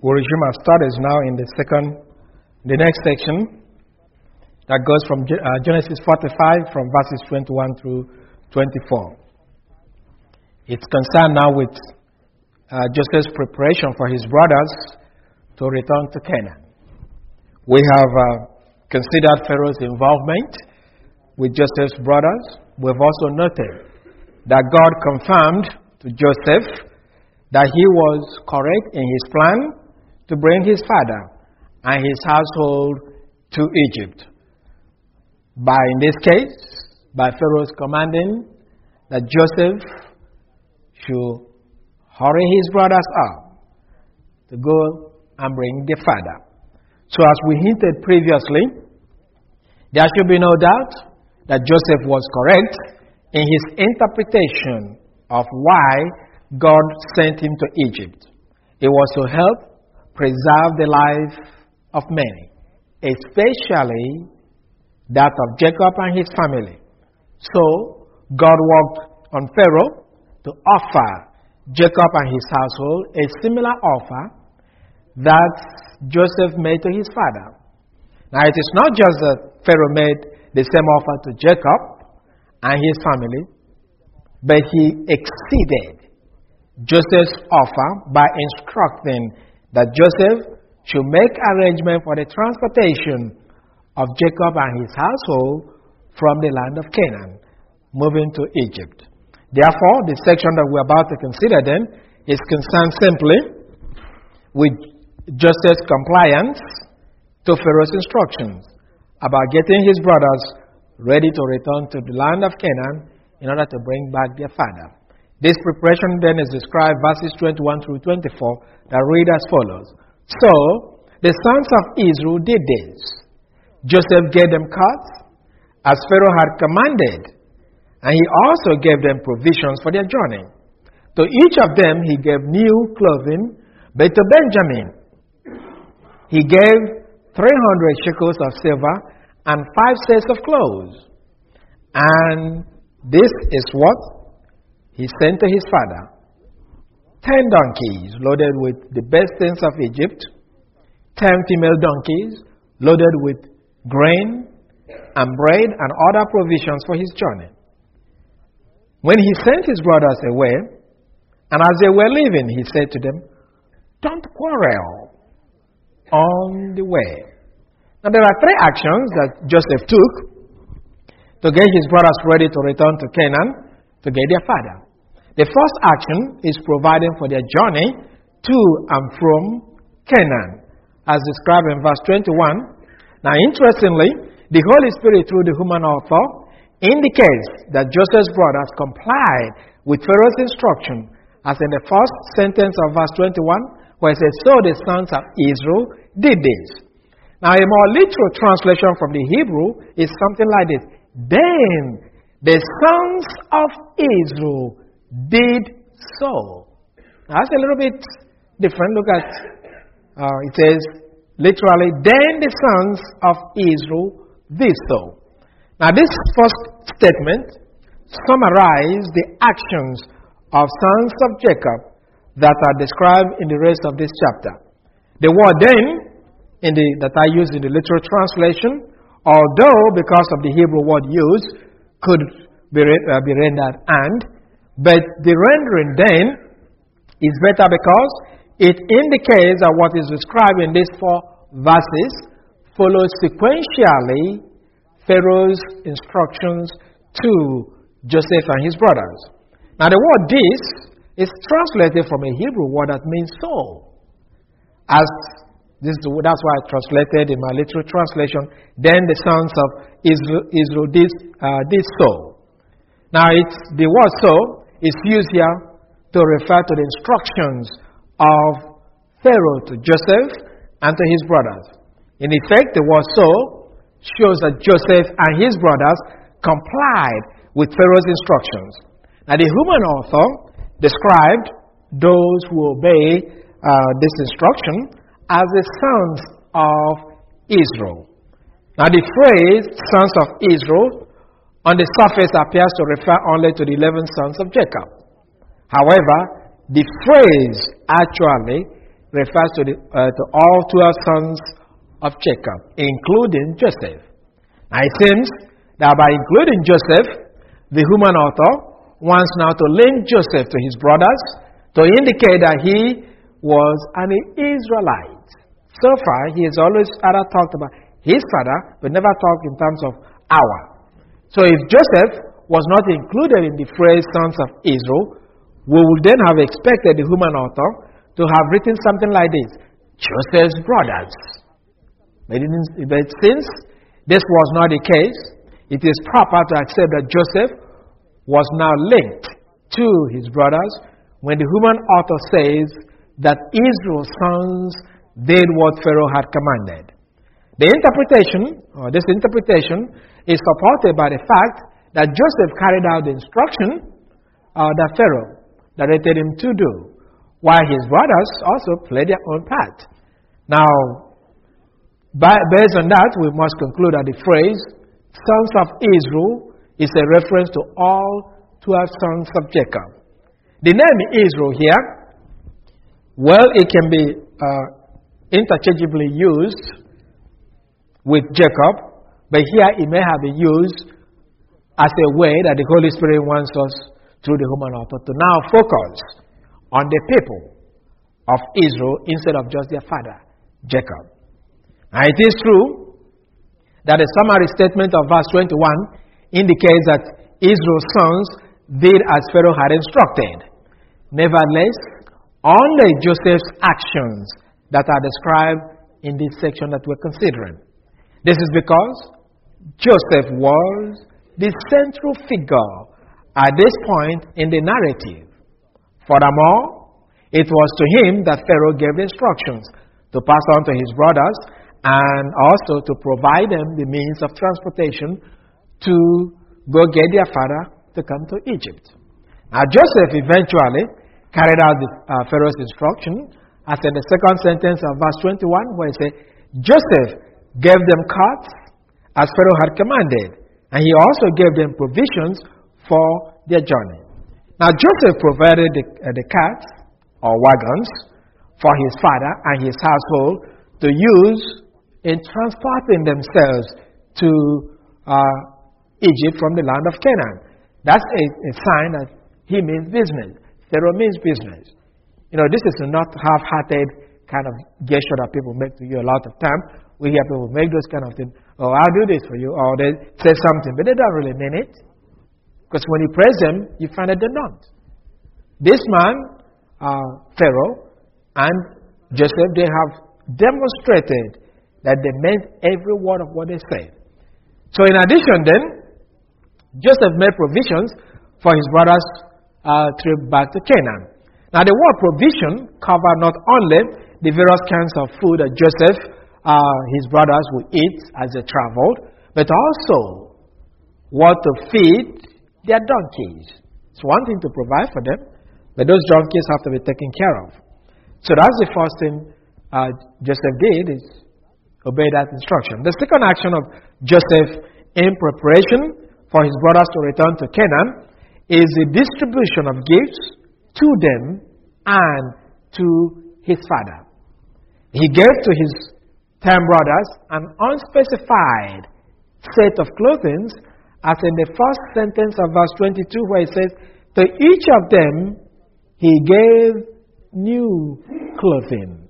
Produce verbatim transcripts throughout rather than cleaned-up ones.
We'll resume our studies now in the second, the next section that goes from uh, Genesis forty-five from verses twenty-one through twenty-four. It's concerned now with uh, Joseph's preparation for his brothers to return to Canaan. We have uh, considered Pharaoh's involvement with Joseph's brothers. We've also noted that God confirmed to Joseph that he was correct in his plan to bring his father and his household to Egypt. By, in this case, by Pharaoh's commanding that Joseph should hurry his brothers up to go and bring the father. So as we hinted previously, there should be no doubt that Joseph was correct in his interpretation of why God sent him to Egypt. It was to help preserve the life of many, especially that of Jacob and his family. So God worked on Pharaoh to offer Jacob and his household a similar offer that Joseph made to his father. Now it is not just that Pharaoh made the same offer to Jacob and his family, but he exceeded Joseph's offer by instructing that Joseph should make arrangement for the transportation of Jacob and his household from the land of Canaan, moving to Egypt. Therefore, the section that we're about to consider then is concerned simply with Joseph's compliance to Pharaoh's instructions about getting his brothers ready to return to the land of Canaan in order to bring back their father. This preparation then is described verses twenty-one through twenty-four that read as follows. So, the sons of Israel did this. Joseph gave them cuts as Pharaoh had commanded, and he also gave them provisions for their journey. To each of them he gave new clothing, but to Benjamin he gave three hundred shekels of silver and five sets of clothes. And this is what he sent to his father: ten donkeys loaded with the best things of Egypt, ten female donkeys loaded with grain and bread and other provisions for his journey. When he sent his brothers away, and as they were leaving, he said to them, "Don't quarrel on the way." Now there are three actions that Joseph took to get his brothers ready to return to Canaan to get their father. The first action is providing for their journey to and from Canaan, as described in verse twenty-one. Now interestingly, the Holy Spirit through the human author indicates that Joseph's brothers complied with Pharaoh's instruction, as in the first sentence of verse twenty-one, where it says, "So the sons of Israel did this." Now a more literal translation from the Hebrew is something like this: "Then the sons of Israel did so." Now that's a little bit different. Look at, uh, it says literally, "Then the sons of Israel did so." Now this first statement summarizes the actions of sons of Jacob that are described in the rest of this chapter. The word "then" in the, that I use in the literal translation, although because of the Hebrew word used, could be, uh, be rendered "and," but the rendering "then" is better because it indicates that what is described in these four verses follows sequentially Pharaoh's instructions to Joseph and his brothers. Now the word "this" is translated from a Hebrew word that means "so." As this, that's why I translated in my literal translation, "Then the sons of Israel, Israel did, uh, did so." Now it's, the word "so" is used here to refer to the instructions of Pharaoh to Joseph and to his brothers. In effect, the word "so" shows that Joseph and his brothers complied with Pharaoh's instructions. Now the human author described those who obey uh, this instruction as the sons of Israel. Now the phrase "sons of Israel" on the surface appears to refer only to the eleven sons of Jacob. However, the phrase actually refers to, the, uh, to all twelve sons of Jacob, including Joseph. Now it seems that by including Joseph, the human author wants now to link Joseph to his brothers to indicate that he was an Israelite. So far, he has always either talked about his father, but never talked in terms of our. So if Joseph was not included in the phrase sons of Israel, we would then have expected the human author to have written something like this: Joseph's brothers. But, but since this was not the case, it is proper to accept that Joseph was now linked to his brothers when the human author says that Israel's sons did what Pharaoh had commanded. The interpretation, or this interpretation, is supported by the fact that Joseph carried out the instruction uh, that Pharaoh directed him to do, while his brothers also played their own part. Now, by, based on that, we must conclude that the phrase sons of Israel is a reference to all twelve sons of Jacob. The name Israel here, well, it can be uh, interchangeably used with Jacob, but here it may have been used as a way that the Holy Spirit wants us through the human author to now focus on the people of Israel instead of just their father, Jacob. Now it is true that the summary statement of verse twenty-one indicates that Israel's sons did as Pharaoh had instructed. Nevertheless, only Joseph's actions that are described in this section that we're considering. This is because Joseph was the central figure at this point in the narrative. Furthermore, it was to him that Pharaoh gave instructions to pass on to his brothers and also to provide them the means of transportation to go get their father to come to Egypt. Now, Joseph eventually carried out the, uh, Pharaoh's instruction, as in the second sentence of verse twenty-one, where it says, Joseph gave them carts as Pharaoh had commanded, and he also gave them provisions for their journey. Now, Joseph provided the, uh, the carts or wagons for his father and his household to use in transporting themselves to uh, Egypt from the land of Canaan. That's a, a sign that he means business. Pharaoh means business. You know, this is not half-hearted kind of gesture that people make to you a lot of time. We hear people make those kind of things. Oh, I'll do this for you. Or they say something, but they don't really mean it. Because when you praise them, you find that they're not. This man, uh, Pharaoh, and Joseph, they have demonstrated that they meant every word of what they said. So in addition then, Joseph made provisions for his brothers' uh, trip back to Canaan. Now the word provision covered not only the various kinds of food that Joseph, uh, his brothers would eat as they traveled, but also what to feed their donkeys. It's one thing to provide for them, but those donkeys have to be taken care of. So that's the first thing uh, Joseph did, is obey that instruction. The second action of Joseph in preparation for his brothers to return to Canaan is the distribution of gifts to them and to his father. He gave to his ten brothers an unspecified set of clothing, as in the first sentence of verse twenty-two, where it says, to each of them he gave new clothing.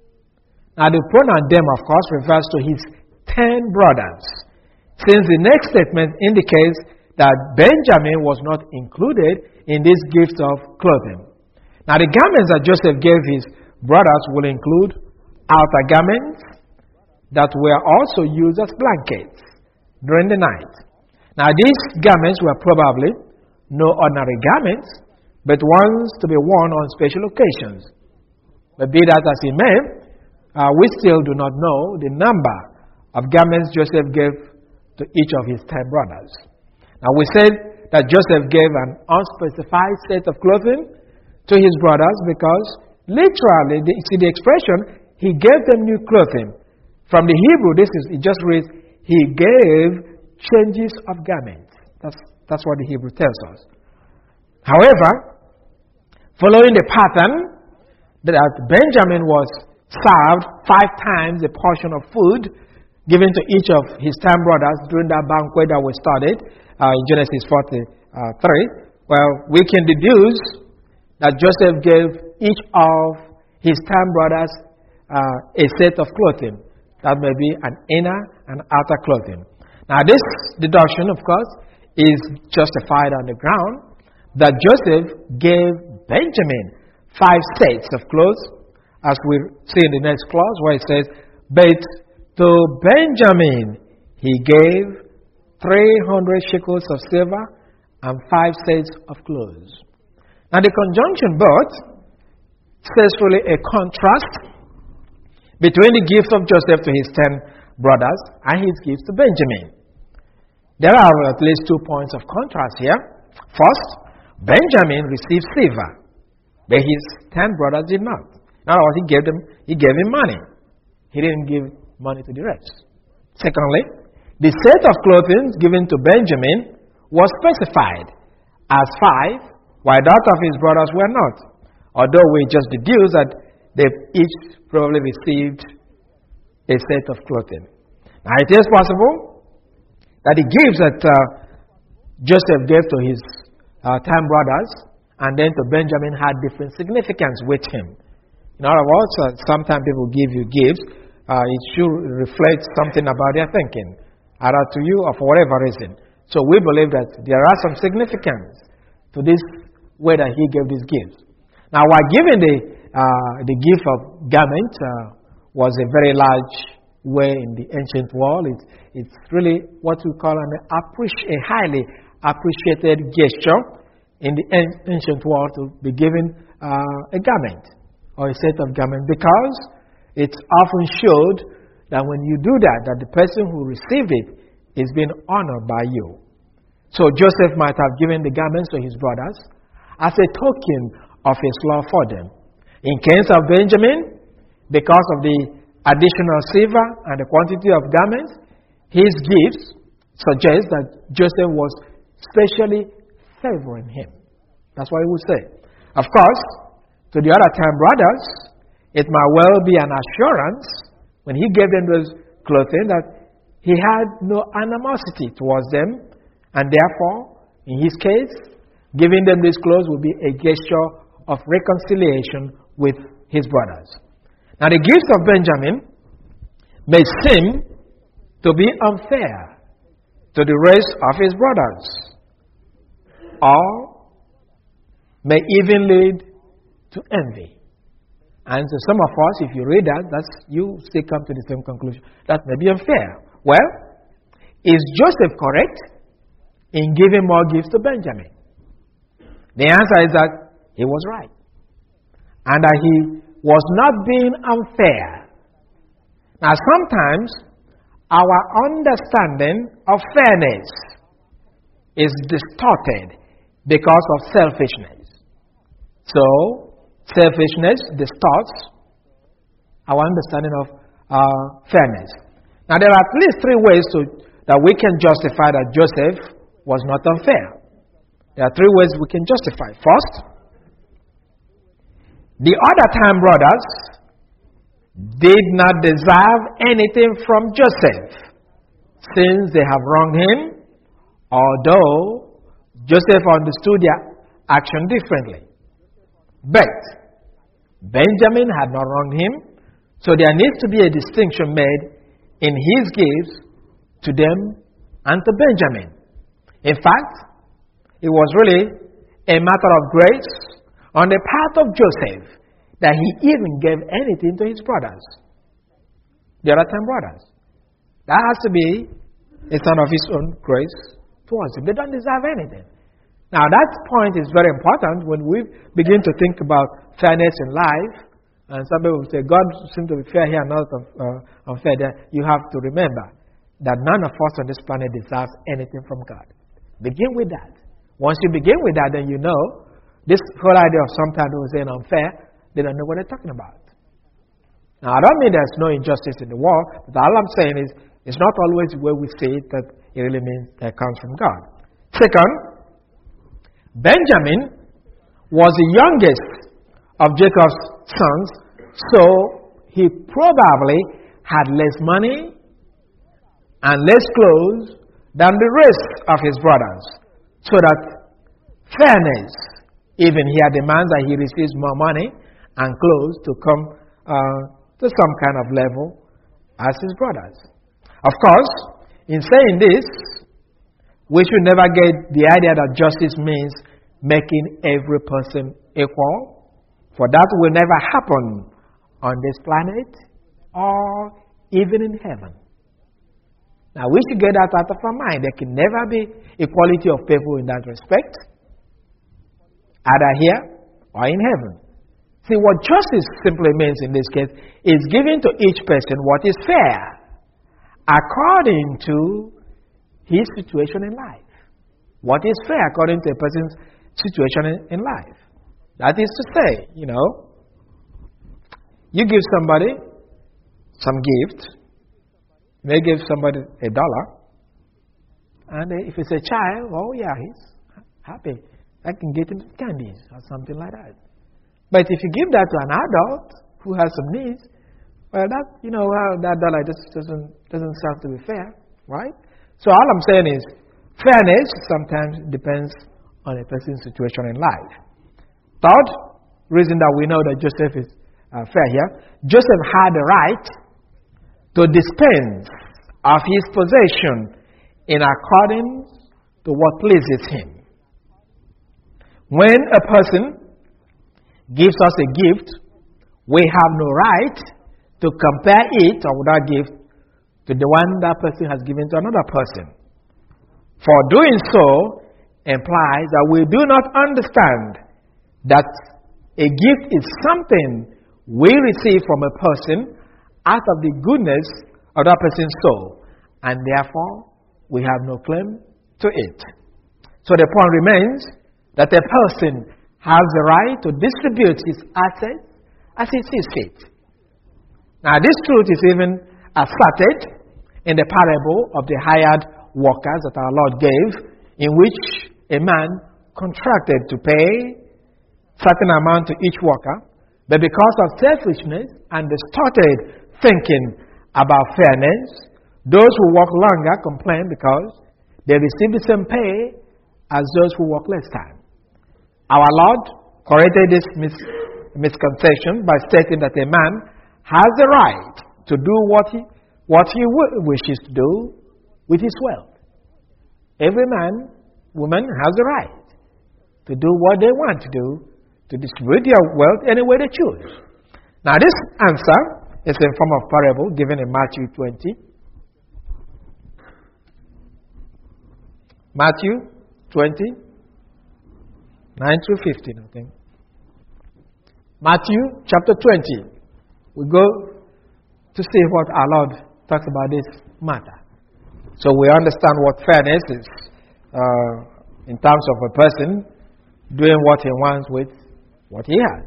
Now the pronoun them, of course, refers to his ten brothers, since the next statement indicates that Benjamin was not included in this gift of clothing. Now the garments that Joseph gave his brothers will include outer garments that were also used as blankets during the night. Now these garments were probably no ordinary garments, but ones to be worn on special occasions. But be that as it may, uh, we still do not know the number of garments Joseph gave to each of his ten brothers. Now we said that Joseph gave an unspecified set of clothing to his brothers because literally, the, see the expression, he gave them new clothing. From the Hebrew, this is, it just reads, he gave changes of garments. That's, that's what the Hebrew tells us. However, following the pattern that Benjamin was served five times a portion of food given to each of his ten brothers during that banquet that we studied uh, in Genesis forty-three. Well, we can deduce that Joseph gave each of his ten brothers uh, a set of clothing. That may be an inner and outer clothing. Now, this deduction, of course, is justified on the ground that Joseph gave Benjamin five sets of clothes, as we see in the next clause where it says, "But to Benjamin he gave three hundred shekels of silver and five sets of clothes." Now, the conjunction "but" says really a contrast between the gift of Joseph to his ten brothers and his gift to Benjamin. There are at least two points of contrast here. First, Benjamin received silver, but his ten brothers did not. In other words, he gave them, he gave him money. He didn't give money to the rest. Secondly, the set of clothing given to Benjamin was specified as five, while that of his brothers were not. Although we just deduce that they each probably received a set of clothing. Now, it is possible that the gifts that uh, Joseph gave to his uh, ten brothers and then to Benjamin had different significance with him. In other words, uh, sometimes people give you gifts. Uh, it should reflect something about their thinking, either to you or for whatever reason. So we believe that there are some significance to this way that he gave these gifts. Now, while giving the uh, the gift of garment uh, was a very large way in the ancient world, it, it's really what we call an appreci- a highly appreciated gesture in the ancient world to be given uh, a garment or a set of garments, because it often showed that when you do that, that the person who received it is being honored by you. So Joseph might have given the garments to his brothers as a token of his love for them. In case of Benjamin, because of the additional silver and the quantity of garments, his gifts suggest that Joseph was specially favoring him. That's what he would say. Of course, to the other ten brothers, it might well be an assurance when he gave them those clothing that he had no animosity towards them, and therefore, in his case, giving them these clothes would be a gesture of reconciliation with his brothers. Now, the gifts of Benjamin may seem to be unfair to the rest of his brothers, or may even lead to envy. And to some of us, if you read that, that's, you still come to the same conclusion. That may be unfair. Well, is Joseph correct in giving more gifts to Benjamin? The answer is that he was right, and that he was not being unfair. Now, sometimes our understanding of fairness is distorted because of selfishness. So, selfishness distorts our understanding of uh, fairness. Now, there are at least three ways to, that we can justify that Joseph was not unfair. There are three ways we can justify. First, the other ten brothers did not deserve anything from Joseph, since they have wronged him, although Joseph understood their action differently. But Benjamin had not wronged him, so there needs to be a distinction made in his gifts to them and to Benjamin. In fact, it was really a matter of grace on the part of Joseph that he even gave anything to his brothers, the other ten brothers. That has to be a sign of his own grace towards them. They don't deserve anything. Now, that point is very important when we begin to think about fairness in life. And some people say, God seems to be fair here and not uh, unfair there. You have to remember that none of us on this planet deserves anything from God. Begin with that. Once you begin with that, then you know this whole idea of sometimes people saying unfair, they don't know what they're talking about. Now, I don't mean there's no injustice in the world, but all I'm saying is it's not always where we say it that it really means that it comes from God. Second, Benjamin was the youngest of Jacob's sons, so he probably had less money and less clothes than the rest of his brothers. So that fairness, even here demands that he receives more money and clothes to come uh, to some kind of level as his brothers. Of course, in saying this, we should never get the idea that justice means making every person equal, for that will never happen on this planet or even in heaven. Now, we should get that out of our mind. There can never be equality of people in that respect, either here or in heaven. See, what justice simply means in this case is giving to each person what is fair according to his situation in life. What is fair according to a person's situation in, in life. That is to say, you know, you give somebody some gift. You may give somebody a dollar. And if it's a child, oh yeah, he's happy. I can get him candies or something like that. But if you give that to an adult who has some needs, well, that, you know, well, that dollar just doesn't, doesn't sound to be fair, right? So all I'm saying is, fairness sometimes depends on a person's situation in life. Third reason that we know that Joseph is uh, fair here, Joseph had the right to dispense of his possession in accordance to what pleases him. When a person gives us a gift, we have no right to compare it or that gift to the one that person has given to another person. For doing so implies that we do not understand that a gift is something we receive from a person out of the goodness of that person's soul, and therefore we have no claim to it. So the point remains that a person has the right to distribute his assets as he sees fit. Now, this truth is even asserted in the parable of the hired workers that our Lord gave, in which a man contracted to pay certain amount to each worker, but because of selfishness and distorted thinking about fairness, those who work longer complain because they receive the same pay as those who work less time. Our Lord corrected this mis- misconception by stating that a man has the right to do what he, what he w- wishes to do with his wealth. Every man, woman has the right to do what they want to do, to distribute their wealth any way they choose. Now, this answer is in form of parable given in Matthew twenty. Matthew twenty, nine through fifteen, I think. Matthew chapter twenty. We go to see what our Lord talks about this matter. So we understand what fairness is uh, in terms of a person doing what he wants with what he has.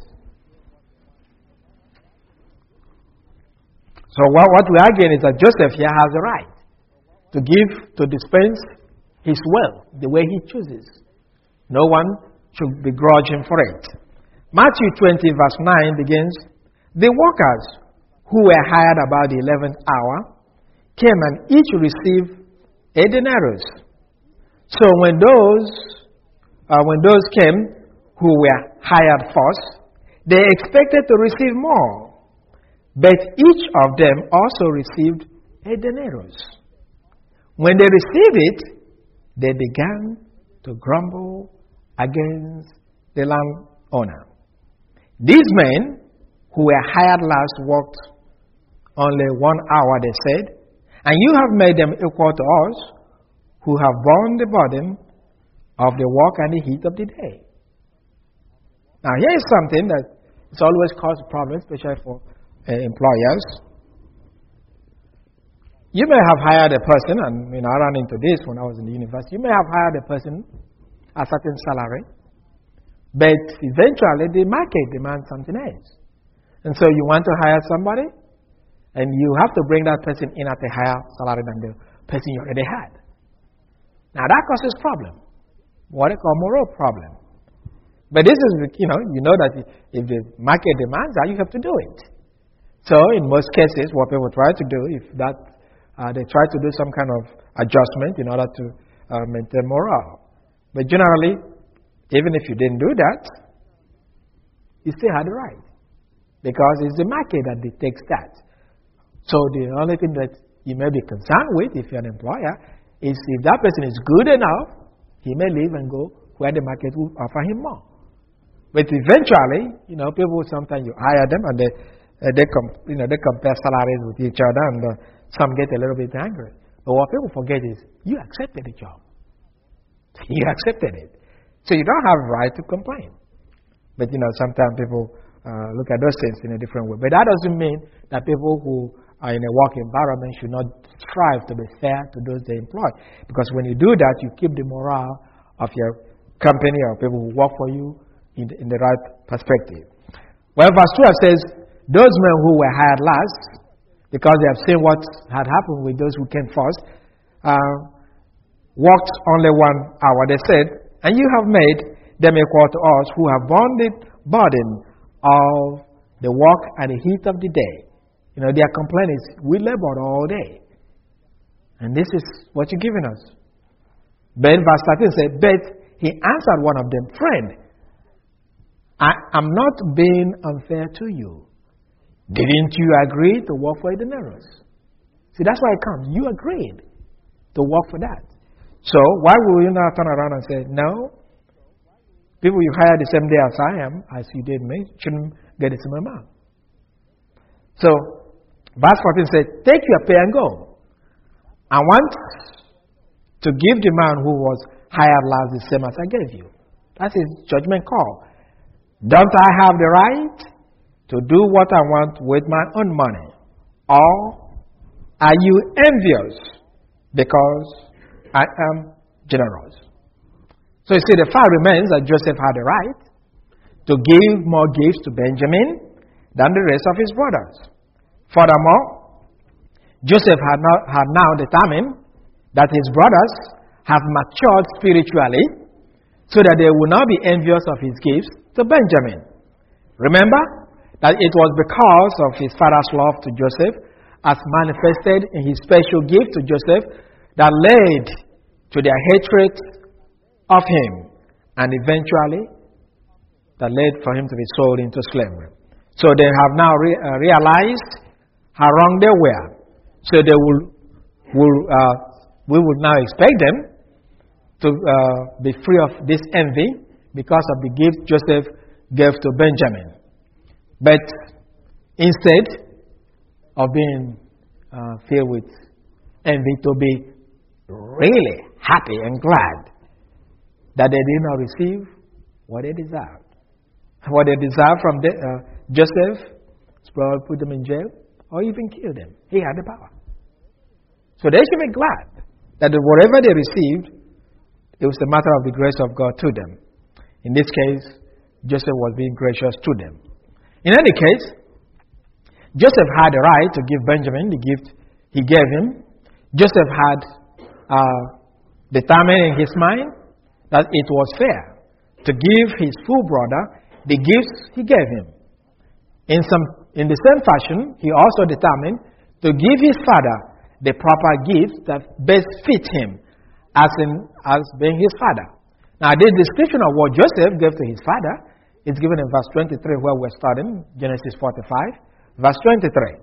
So what, what we are getting is that Joseph here has the right to give, to dispense his wealth the way he chooses. No one should begrudge him for it. Matthew twenty verse nine begins, the workers who were hired about the eleventh hour came and each received a denarius. So when those, uh, when those came who were hired first, they expected to receive more. But each of them also received a denarius. When they received it, they began to grumble against the landowner. These men who were hired last worked only one hour, they said, and you have made them equal to us who have borne the burden of the work and the heat of the day. Now, here is something that it's always caused problems, especially for uh, employers. You may have hired a person, and you know, I ran into this when I was in the university. You may have hired a person a certain salary, but eventually the market demands something else. And so you want to hire somebody, and you have to bring that person in at a higher salary than the person you already had. Now that causes problem, what they call moral problem. But this is, you know, you know that if the market demands that, you have to do it. So in most cases, what people try to do, if that, uh, they try to do some kind of adjustment in order to uh, maintain morale. But generally, even if you didn't do that, you still had the right. Because it's the market that dictates that. So the only thing that you may be concerned with, if you're an employer, is if that person is good enough, he may leave and go where the market will offer him more. But eventually, you know, people sometimes you hire them and they, uh, they, com- you know, they compare salaries with each other, and uh, some get a little bit angry. But what people forget is you accepted the job. You accepted it. So you don't have a right to complain. But, you know, sometimes people uh, look at those things in a different way. But that doesn't mean that people who are in a work environment should not strive to be fair to those they employ. Because when you do that, you keep the morale of your company or people who work for you in the, in the right perspective. Well, verse twelve says, those men who were hired last, because they have seen what had happened with those who came first, uh, worked only one hour. They said, and you have made them equal to us who have borne the burden of the work and the heat of the day. You know, their complaint is, we labored all day. And this is what you're giving us. But verse thirteen said, but he answered one of them, friend, I am not being unfair to you. Didn't you agree to work for a denarius? See, that's why it comes. You agreed to work for that. So why will you not turn around and say, no, people you hired the same day as I am, as you did me, shouldn't get the same amount. So, verse fourteen says, take your pay and go. I want to give the man who was hired last the same as I gave you. That's his judgment call. Don't I have the right to do what I want with my own money? Or are you envious because I am generous? So you see, the fact remains that Joseph had the right to give more gifts to Benjamin than the rest of his brothers. Furthermore, Joseph had, not, had now determined that his brothers have matured spiritually so that they will not be envious of his gifts to Benjamin. Remember that it was because of his father's love to Joseph, as manifested in his special gift to Joseph, that led to their hatred of him, and eventually that led for him to be sold into slavery. So they have now re- uh, realized how wrong they were. So they will, will uh, we would now expect them to uh, be free of this envy because of the gift Joseph gave to Benjamin. But instead of being uh, filled with envy, to be really happy and glad that they did not receive what they deserved. What they deserved from the, uh, Joseph, probably put them in jail or even kill them. He had the power. So they should be glad that whatever they received, it was a matter of the grace of God to them. In this case, Joseph was being gracious to them. In any case, Joseph had the right to give Benjamin the gift he gave him. Joseph had uh, determined in his mind that it was fair to give his full brother the gifts he gave him. In, some, in the same fashion, he also determined to give his father the proper gifts that best fit him as, in, as being his father. Now, this description of what Joseph gave to his father is given in verse twenty-three, where we're starting, Genesis forty-five, verse twenty-three.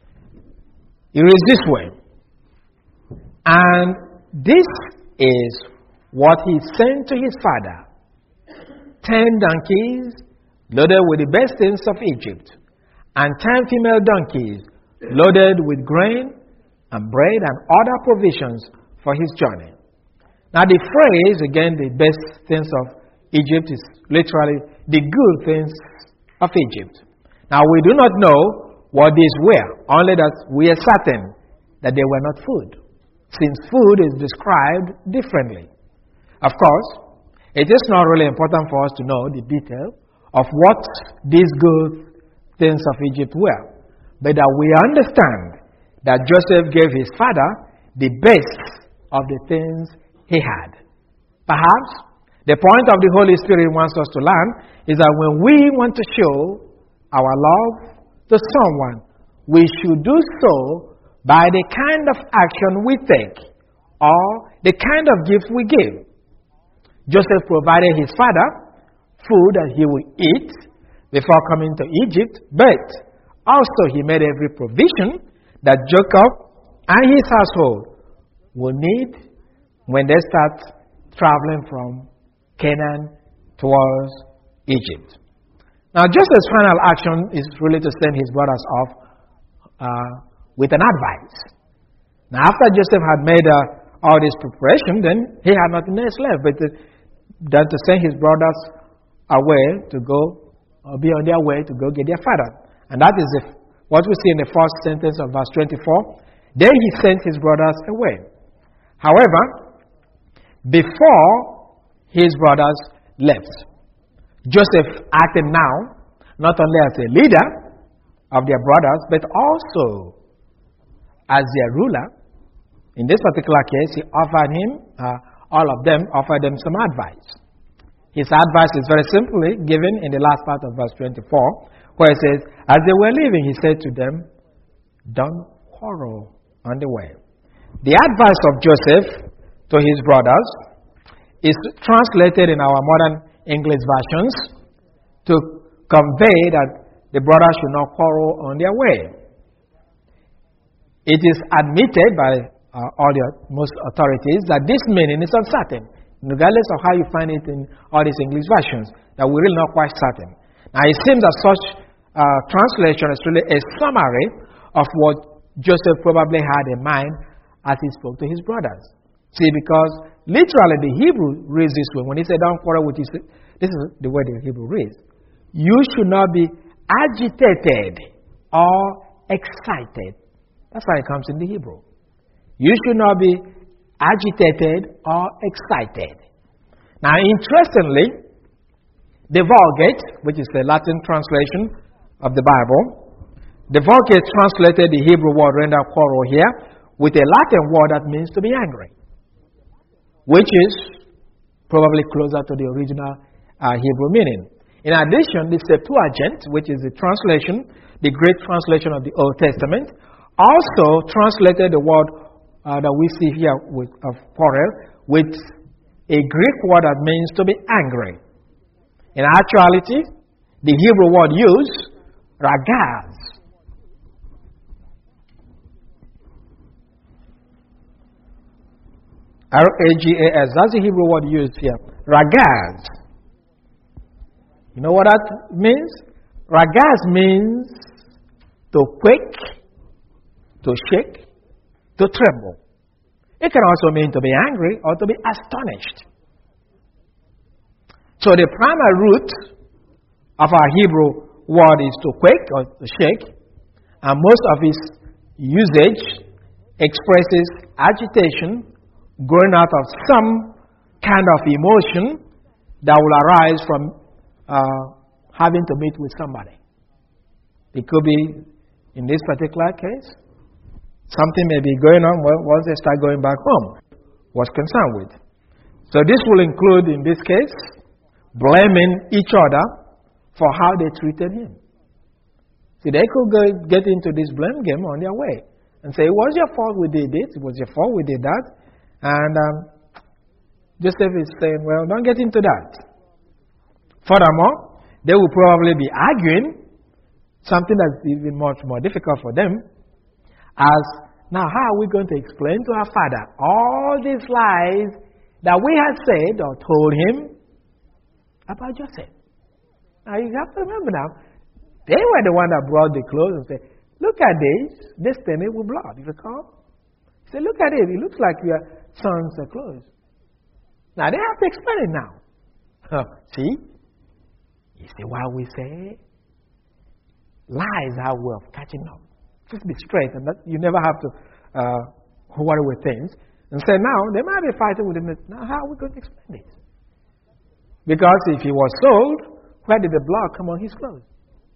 It reads this way, and this is what he sent to his father, ten donkeys loaded with the best things of Egypt, and ten female donkeys loaded with grain and bread and other provisions for his journey. Now the phrase, again, the best things of Egypt, is literally the good things of Egypt. Now we do not know what these were, only that we are certain that they were not food, since food is described differently. Of course, it is not really important for us to know the detail of what these good things of Egypt were, but that we understand that Joseph gave his father the best of the things he had. Perhaps The point of the Holy Spirit wants us to learn is that when we want to show our love to someone, we should do so by the kind of action we take or the kind of gift we give. Joseph provided his father food that he would eat before coming to Egypt, but also he made every provision that Jacob and his household will need when they start traveling from Canaan towards Egypt. Now, Joseph's final action is really to send his brothers off uh, with an advice. Now, after Joseph had made uh, all this preparation, then he had nothing else left but to, than to send his brothers away to go, or be on their way to go get their father. And that is if, what we see in the first sentence of verse twenty-four. Then he sent his brothers away. However, before his brothers left, Joseph acted now not only as a leader of their brothers, but also as their ruler. In this particular case, he offered him, uh, all of them offered them some advice. His advice is very simply given in the last part of verse twenty-four, where it says, as they were leaving, he said to them, don't quarrel on the way. The advice of Joseph to his brothers is translated in our modern English versions to convey that the brothers should not quarrel on their way. It is admitted by uh, all the most authorities that this meaning is uncertain, regardless of how you find it in all these English versions, that we're really not quite certain. Now, it seems that such uh, translation is really a summary of what Joseph probably had in mind as he spoke to his brothers. See, because literally the Hebrew reads this way. When he said, don't quarrel with you, this is the way the Hebrew reads. You should not be agitated or excited. That's how it comes in the Hebrew. You should not be agitated or excited. Now, interestingly, the Vulgate, which is the Latin translation of the Bible, the Vulgate translated the Hebrew word render quarrel here with a Latin word that means to be angry, which is probably closer to the original uh, Hebrew meaning. In addition, the Septuagint, which is the translation, the Greek translation of the Old Testament, also translated the word uh, that we see here with, of quarrel with a Greek word that means to be angry. In actuality, the Hebrew word used, ragaz. R A G A S. That's the Hebrew word used here. Ragaz. You know what that means? Ragaz means to quake, to shake, to tremble. It can also mean to be angry or to be astonished. So the primary root of our Hebrew word is to quake or to shake, and most of its usage expresses agitation growing out of some kind of emotion that will arise from uh, having to meet with somebody. It could be, in this particular case, something may be going on once they start going back home, was concerned with. So this will include, in this case, blaming each other for how they treated him. See, they could go, get into this blame game on their way and say, it was your fault we did this, it was your fault we did that. And um, Joseph is saying, well, don't get into that. Furthermore, they will probably be arguing something that's even much more difficult for them as, now how are we going to explain to our father all these lies that we had said or told him about Joseph? Now you have to remember now, they were the one that brought the clothes and said, look at this, this thing with blood. You recall? Say, look at it, it looks like your son's clothes. Now they have to explain it now. Huh, see? You see why we say lies are a way of catching up. Just be straight, and that you never have to uh, worry with things. And say, now, they might be fighting with him. Now, how are we going to explain this? Because if he was sold, where did the blood come on his clothes?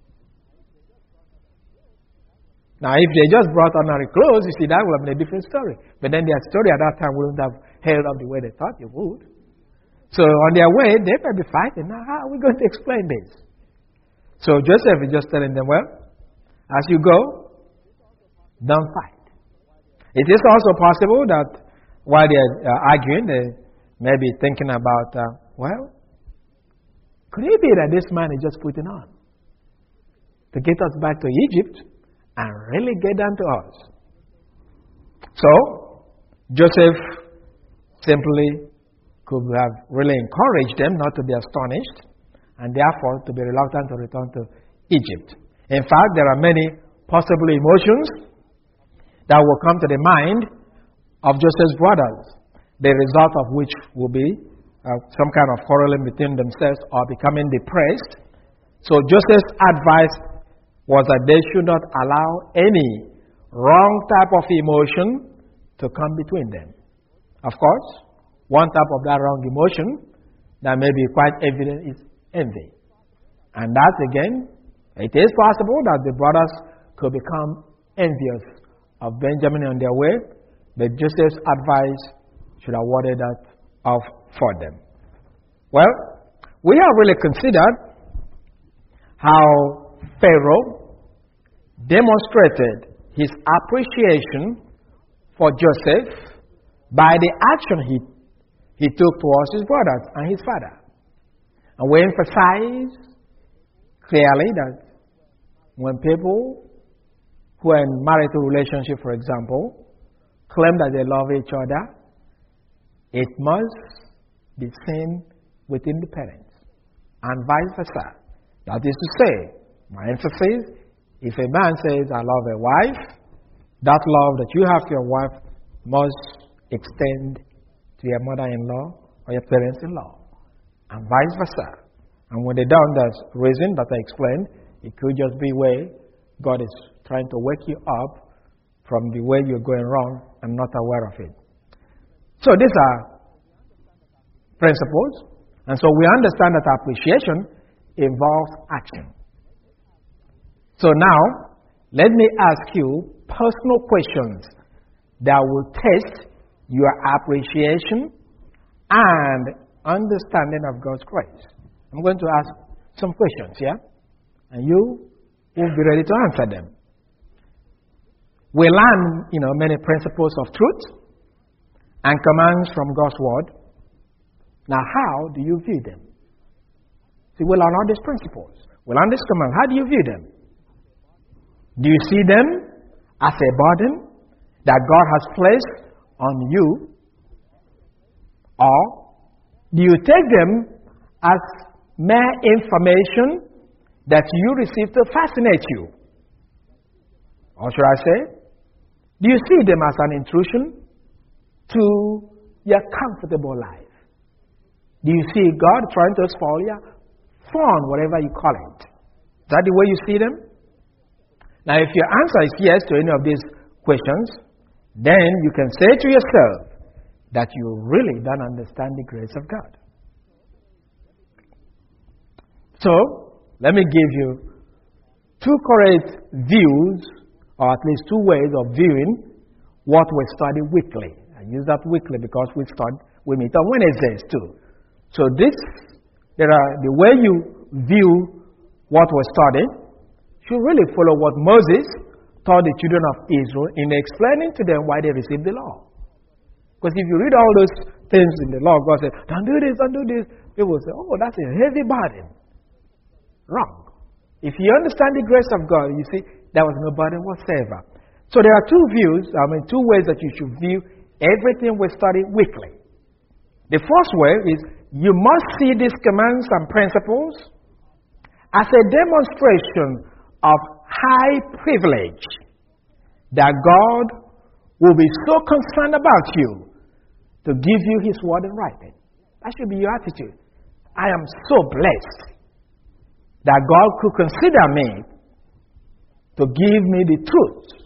Now, if they just brought ordinary clothes, you see, that would have been a different story. But then their story at that time wouldn't have held up the way they thought it would. So on their way, they may be fighting. Now, how are we going to explain this? So Joseph is just telling them, well, as you go, don't fight. It is also possible that while they're uh, arguing, they may be thinking about, uh, well, could it be that this man is just putting on to get us back to Egypt and really get down to us? So, Joseph simply could have really encouraged them not to be astonished and therefore to be reluctant to return to Egypt. In fact, there are many possible emotions that will come to the mind of Joseph's brothers, the result of which will be uh, some kind of quarreling between themselves or becoming depressed. So Joseph's advice was that they should not allow any wrong type of emotion to come between them. Of course, one type of that wrong emotion that may be quite evident is envy. And that again, it is possible that the brothers could become envious of Benjamin on their way, but Joseph's advice should have warded that off for them. Well, we have really considered how Pharaoh demonstrated his appreciation for Joseph by the action he, he took towards his brothers and his father. And we emphasize clearly that when people who are in marital relationship, for example, claim that they love each other, it must be seen within the parents and vice versa. That is to say, my emphasis, if a man says, I love a wife, that love that you have to your wife must extend to your mother-in-law or your parents-in-law, and vice versa. And when they don't, there's reason that I explained. It could just be where God is trying to wake you up from the way you're going wrong and not aware of it. So these are principles. And so we understand that appreciation involves action. So now, let me ask you personal questions that will test your appreciation and understanding of God's grace. I'm going to ask some questions, yeah? And you will be ready to answer them. We learn, you know, many principles of truth and commands from God's word. Now, how do you view them? See, we learn all these principles. We learn these commands. How do you view them? Do you see them as a burden that God has placed on you? Or do you take them as mere information that you receive to fascinate you? Or should I say, do you see them as an intrusion to your comfortable life? Do you see God trying to spoil your fun, whatever you call it? Is that the way you see them? Now, if your answer is yes to any of these questions, then you can say to yourself that you really don't understand the grace of God. So, let me give you two correct views, or at least two ways of viewing what we study weekly. I use that weekly because we start, we meet on Wednesdays too. So this, there are the way you view what we're studying should really follow what Moses taught the children of Israel in explaining to them why they received the law. Because if you read all those things in the law, God said, don't do this, don't do this. People will say, oh, that's a heavy burden. Wrong. If you understand the grace of God, you see, there was no burden whatsoever. So there are two views, I mean, two ways that you should view everything we study weekly. The first way is you must see these commands and principles as a demonstration of high privilege that God will be so concerned about you to give you His word in writing. That should be your attitude. I am so blessed that God could consider me to give me the truth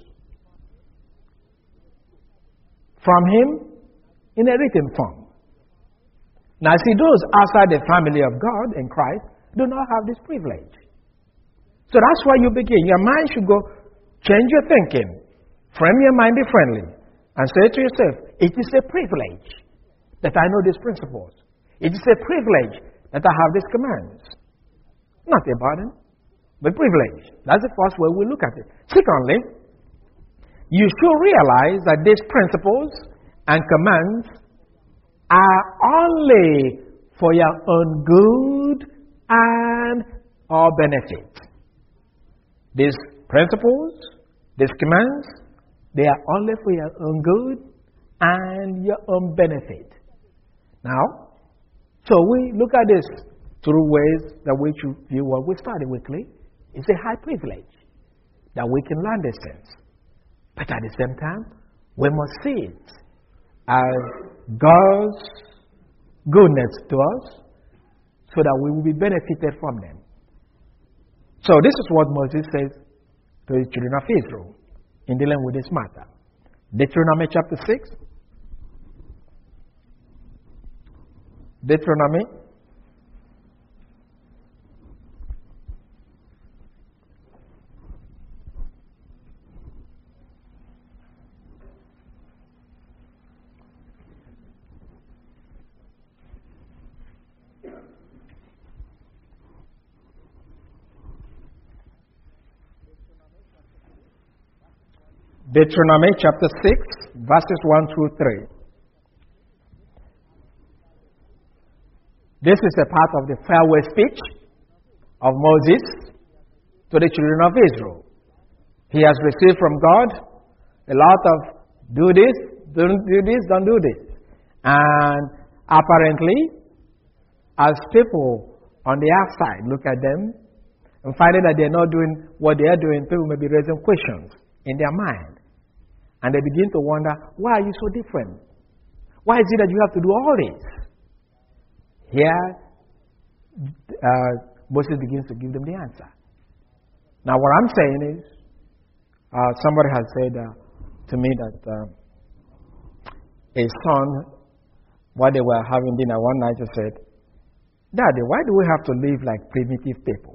from Him in a written form. Now, see, those outside the family of God in Christ do not have this privilege. So that's why you begin. Your mind should go, change your thinking, frame your mind differently, and say to yourself, it is a privilege that I know these principles. It is a privilege that I have these commands. Not a burden, but privilege. That's the first way we look at it. Secondly, you should realize that these principles and commands are only for your own good and or benefit. These principles, these commands, they are only for your own good and your own benefit. Now, so we look at this through ways that we should view what we study weekly. It's a high privilege that we can learn these things. But at the same time, we must see it as God's goodness to us so that we will be benefited from them. So this is what Moses says to the children of Israel in dealing with this matter. Deuteronomy chapter six. Deuteronomy Deuteronomy chapter six, verses one through three. This is a part of the farewell speech of Moses to the children of Israel. He has received from God a lot of do this, don't do this, don't do this. And apparently, as people on the outside look at them and finding that they're not doing what they are doing, people may be raising questions in their mind. And they begin to wonder, why are you so different? Why is it that you have to do all this? Here, uh, Moses begins to give them the answer. Now, what I'm saying is, uh, somebody has said uh, to me that uh, a son, while they were having dinner one night, he said, Daddy, why do we have to live like primitive people?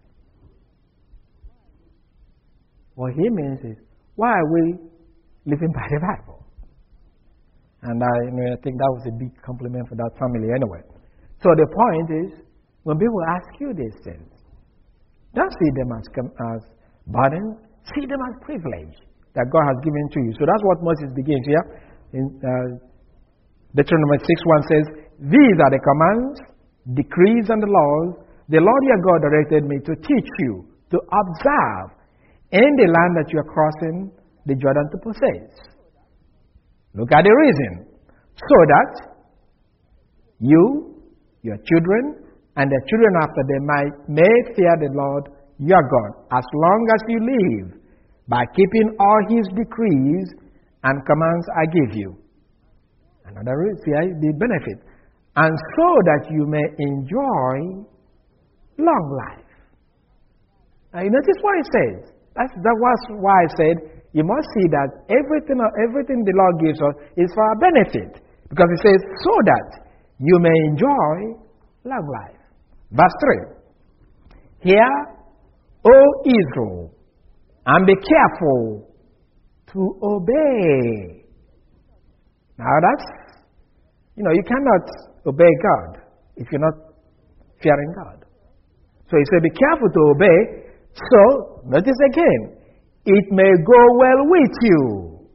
What he means is, why are we living by the Bible? And I, you know, I think that was a big compliment for that family anyway. So the point is, when people ask you these things, don't see them as, as burdens, see them as privilege that God has given to you. So that's what Moses begins here. In uh, Deuteronomy six one says, These are the commands, decrees, and the laws the Lord your God directed me to teach you to observe in the land that you are crossing the Jordan to possess. Look at the reason. So that you, your children, and their children after them might may fear the Lord your God as long as you live, by keeping all his decrees and commands I give you. Another reason, the benefit. And so that you may enjoy long life. Now you notice what it says. That's, that was why I said you must see that everything, everything the Lord gives us is for our benefit. Because it says, so that you may enjoy long life. Verse three. Hear, O Israel, and be careful to obey. Now that's, you know, you cannot obey God if you're not fearing God. So he said, be careful to obey. So, notice again, it may go well with you,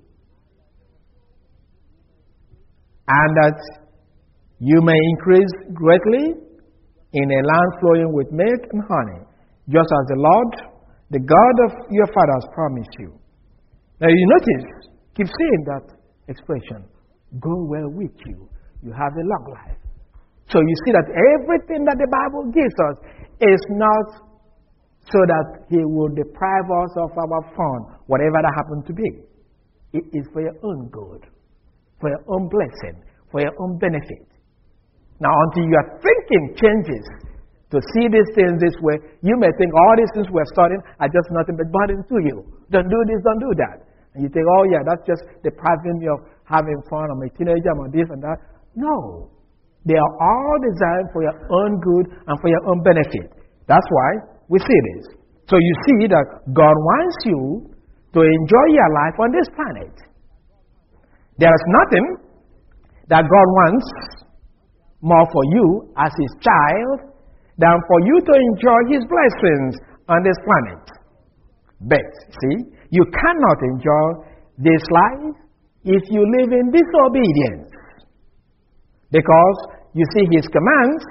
and that you may increase greatly in a land flowing with milk and honey, just as the Lord, the God of your fathers, promised you. Now you notice, keep saying that expression, go well with you. You have a long life. So you see that everything that the Bible gives us is not so that he will deprive us of our fun, whatever that happens to be. It is for your own good, for your own blessing, for your own benefit. Now, until your thinking changes to see these things this way, you may think all these things we're studying are just nothing but burden to you. Don't do this, don't do that. And you think, oh yeah, that's just depriving me of having fun. I'm a teenager, I'm this and that. No. They are all designed for your own good and for your own benefit. That's why we see this. So you see that God wants you to enjoy your life on this planet. There is nothing that God wants more for you as his child than for you to enjoy his blessings on this planet. But, see, you cannot enjoy this life if you live in disobedience. Because, you see, his commands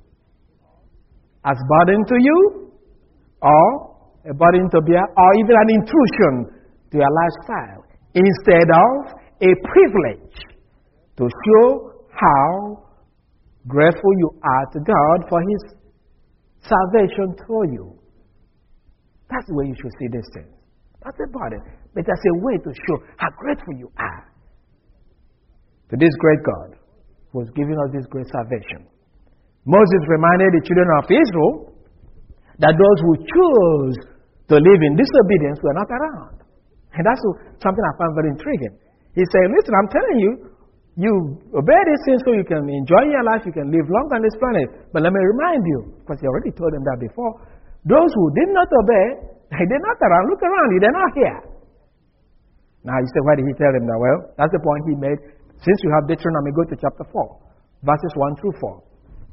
as burden to you, or a burden to bear, or even an intrusion to your lifestyle, instead of a privilege to show how grateful you are to God for his salvation through you. That's the way you should see this thing. That's a burden, but that's a way to show how grateful you are to this great God who has given us this great salvation. Moses reminded the children of Israel that those who chose to live in disobedience were not around. And that's something I found very intriguing. He said, listen, I'm telling you, you obey these things so you can enjoy your life, you can live long on this planet. But let me remind you, because he already told them that before, those who did not obey, they're not around. Look around you, they're not here. Now you say, why did he tell them that? Well, that's the point he made. Since you have Deuteronomy, go to chapter four, verses one through four.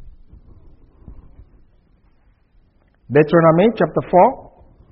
Deuteronomy chapter four.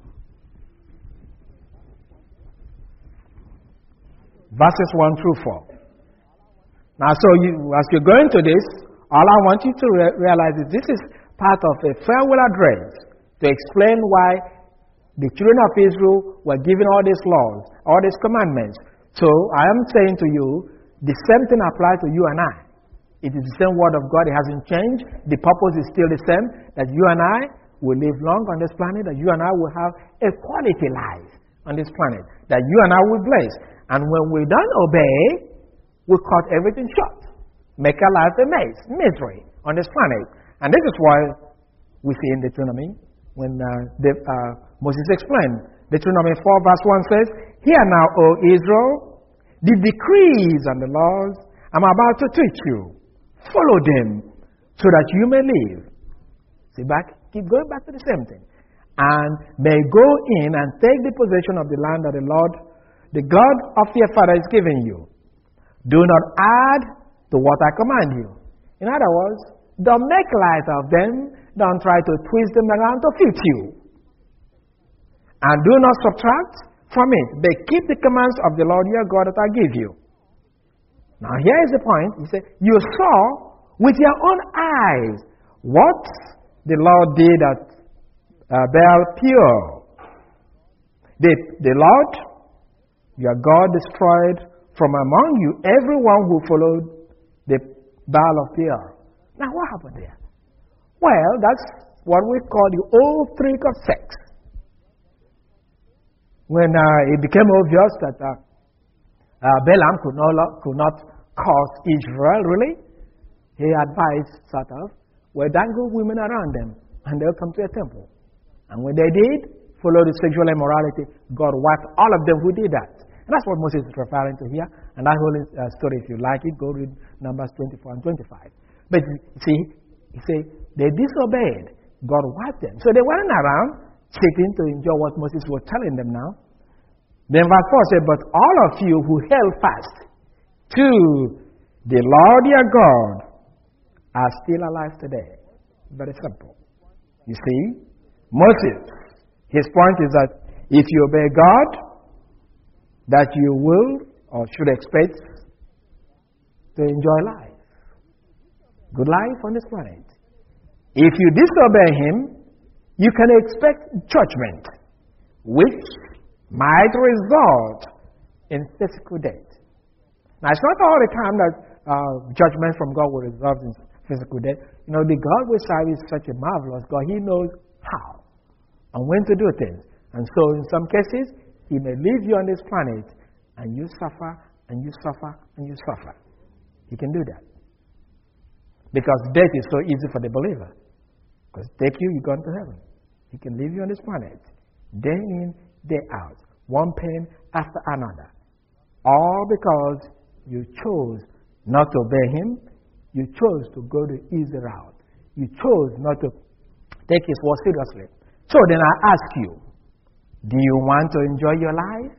Verses one through four. Now, so you, as you're going to this, all I want you to re- realize is this is part of a farewell address to explain why the children of Israel were given all these laws, all these commandments. So, I am saying to you, the same thing applies to you and I. It is the same word of God. It hasn't changed. The purpose is still the same, that you and I will live long on this planet, that you and I will have a quality life on this planet, that you and I will bless. And when we don't obey, we cut everything short. Make our life a mess, misery on this planet. And this is why we see in Deuteronomy, when uh, the, uh, Moses explained, Deuteronomy four verse one says, hear now, O Israel, the decrees and the laws I'm about to teach you. Follow them so that you may live. See back, keep going back to the same thing. And may go in and take the possession of the land that the Lord, the God of your father, is giving you. Do not add to what I command you. In other words, don't make light of them. Don't try to twist them around to fit you. And do not subtract from it, but keep the commands of the Lord your God that I give you. Now here is the point. He said, you saw with your own eyes what the Lord did at uh, Baal Peor. The, the Lord your God destroyed from among you everyone who followed the Baal of Peor. Now what happened there? Well, that's what we call the old trick of sex. When uh, it became obvious that uh, uh, Balaam could not, could not curse Israel, really, he advised sort of, well, dangle women around them, and they'll come to a temple. And when they did, follow the sexual immorality, God wiped all of them who did that. And that's what Moses is referring to here. And that whole uh, story, if you like it, go read Numbers twenty-four and twenty-five. But see, he said, they disobeyed. God wiped them. So they weren't around seeking to enjoy what Moses was telling them now. Then verse four said, but all of you who held fast to the Lord your God are still alive today. Very simple. You see, Moses, his point is that if you obey God, that you will or should expect to enjoy life. Good life on this planet. If you disobey him, you can expect judgment, which might result in physical death. Now, it's not all the time that uh, judgment from God will result in physical death. You know, the God we serve is such a marvelous God. He knows how and when to do things. And so, in some cases, he may leave you on this planet and you suffer and you suffer and you suffer. He can do that. Because death is so easy for the believer. Because take you, you're going to heaven. He can leave you on this planet, day in, day out, one pain after another. All because you chose not to obey him. You chose to go the easy route. You chose not to take his word seriously. So then I ask you, do you want to enjoy your life?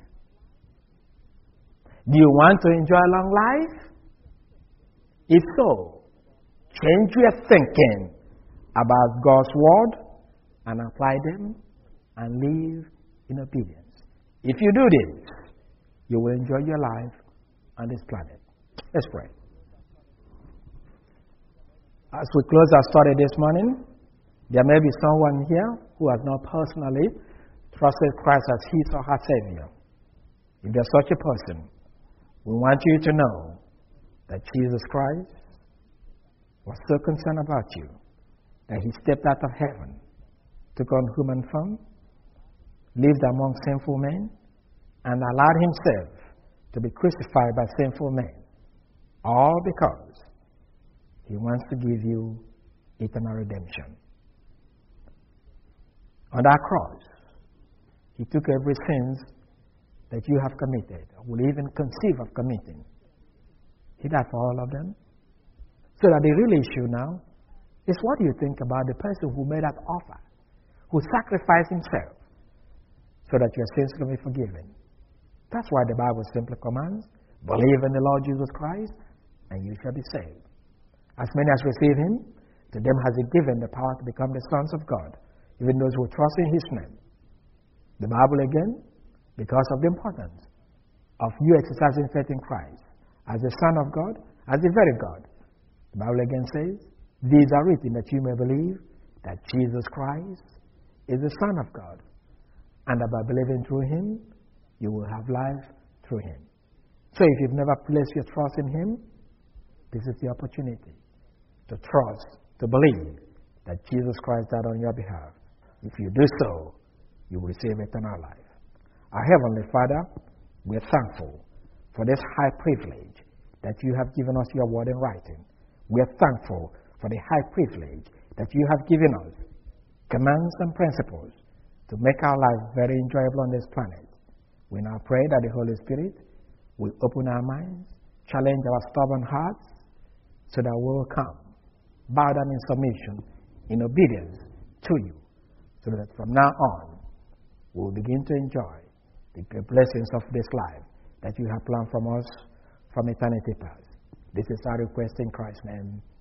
Do you want to enjoy a long life? If so, change your thinking about God's word and apply them and live in obedience. If you do this, you will enjoy your life on this planet. Let's pray. As we close our study this morning, there may be someone here who has not personally trusted Christ as his or her Savior. If there's such a person, we want you to know that Jesus Christ was so concerned about you that he stepped out of heaven, took on human form, lived among sinful men, and allowed himself to be crucified by sinful men, all because he wants to give you eternal redemption. On that cross, he took every sin that you have committed, or will even conceive of committing. He died for all of them. So that the real issue now is, what do you think about the person who made that offer, who sacrificed himself so that your sins can be forgiven? That's why the Bible simply commands, believe in the Lord Jesus Christ, and you shall be saved. As many as receive him, to them has he given the power to become the sons of God, even those who trust in his name. The Bible again, because of the importance of you exercising faith in Christ as the Son of God, as the very God, the Bible again says, these are written that you may believe that Jesus Christ is the Son of God, and that by believing through him, you will have life through him. So if you've never placed your trust in him, this is the opportunity to trust, to believe that Jesus Christ died on your behalf. If you do so, you will receive eternal life. Our Heavenly Father, we are thankful for this high privilege that you have given us your word in writing. We are thankful for the high privilege that you have given us commands and principles to make our life very enjoyable on this planet. We now pray that the Holy Spirit will open our minds, challenge our stubborn hearts, so that we will come, bow down in submission, in obedience to you, so that from now on, we will begin to enjoy the great blessings of this life that you have planned from us from eternity past. This is our request in Christ's name.